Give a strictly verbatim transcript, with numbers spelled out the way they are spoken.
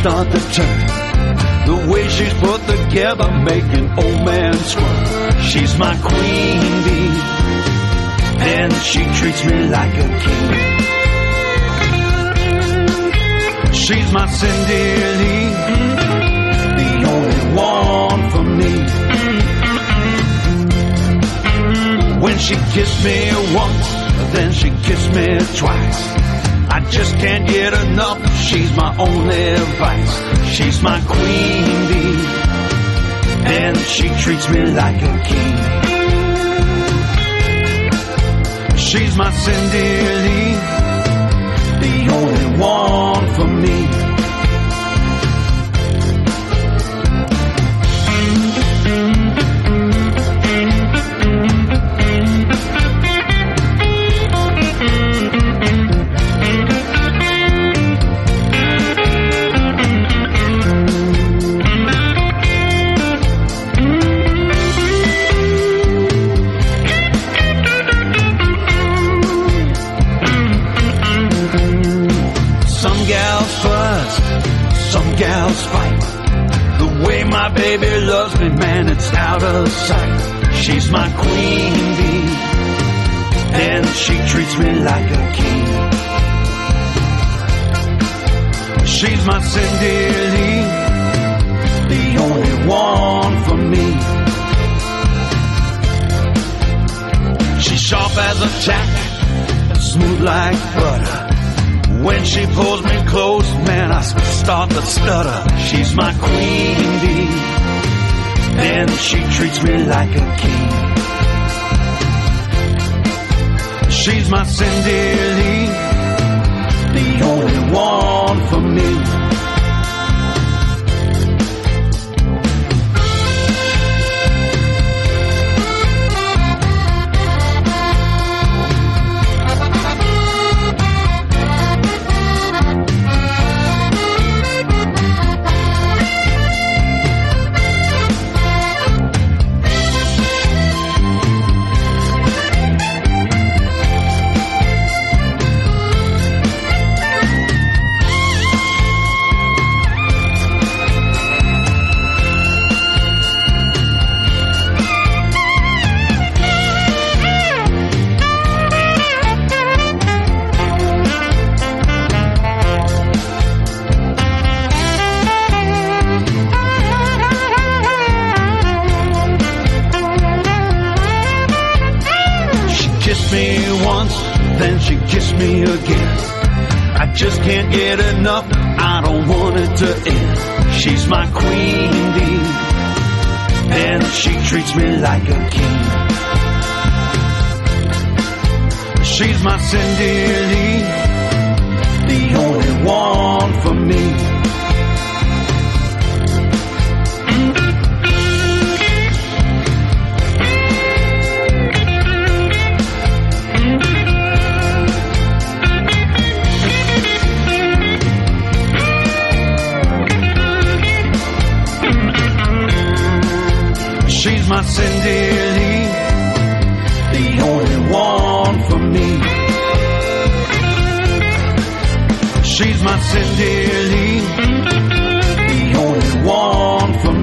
start to turn. The way she's put together, making old man squirm. She's my queen bee, and she treats me like a king. She's my Cindy Lee, the only one for me. When she kissed me once, then she kissed me twice. I just can't get enough, she's my only vice. She's my queen bee, and she treats me like a king. She's my Cindy Lee, the only one for me. Gals fight. The way my baby loves me, man, it's out of sight. She's my queen bee, and she treats me like a king. She's my Cindy Lee, the only one for me. She's sharp as a tack, smooth like butter. When she pulls me close, man, I start to stutter. She's my queen bee, and she treats me like a king. She's my Cindy Lee, the only one for me. Then she kissed me again. I just can't get enough, I don't want it to end. She's my queen bee, and she treats me like a king. She's my Cindy Lee, the only one for me. She's my Cindy Lee, the only one for me. She's my Cindy Lee, the only one for me.